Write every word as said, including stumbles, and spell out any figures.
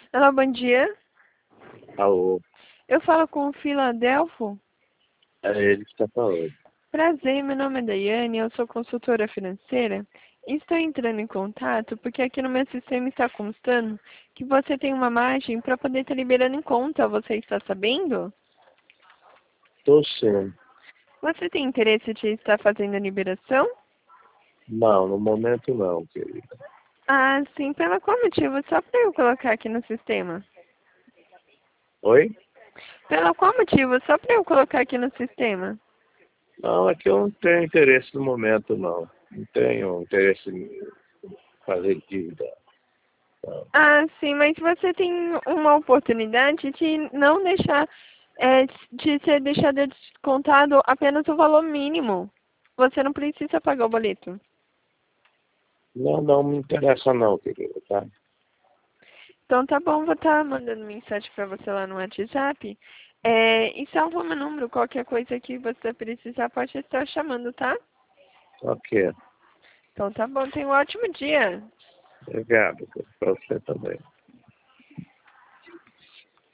Olá, bom dia. Alô, Eu falo com o Filadelfo. é ele que está falando. Prazer, meu nome é Daiane, eu sou consultora financeira. E estou entrando em contato porque aqui no meu sistema está constando que você tem uma margem para poder estar liberando em conta. Você está sabendo? Tô sim. Você tem interesse de estar fazendo a liberação? Não, no momento não, querida. Ah, sim. Pela qual motivo? Só para eu colocar aqui no sistema. Oi? Pela qual motivo? Só para eu colocar aqui no sistema. Não, é que eu não tenho interesse no momento, não. Não tenho interesse em fazer dívida. Não. Ah, sim, mas você tem uma oportunidade de não deixar, é, de ser deixado descontado apenas o valor mínimo. Você não precisa pagar o boleto. Não, não me interessa não, querida, tá? Então tá bom, vou estar mandando mensagem para você lá no WhatsApp. É, e salva meu número, qualquer coisa que você precisar pode estar chamando, tá? Ok. Então tá bom, tenha um ótimo dia. Obrigado. Para você também.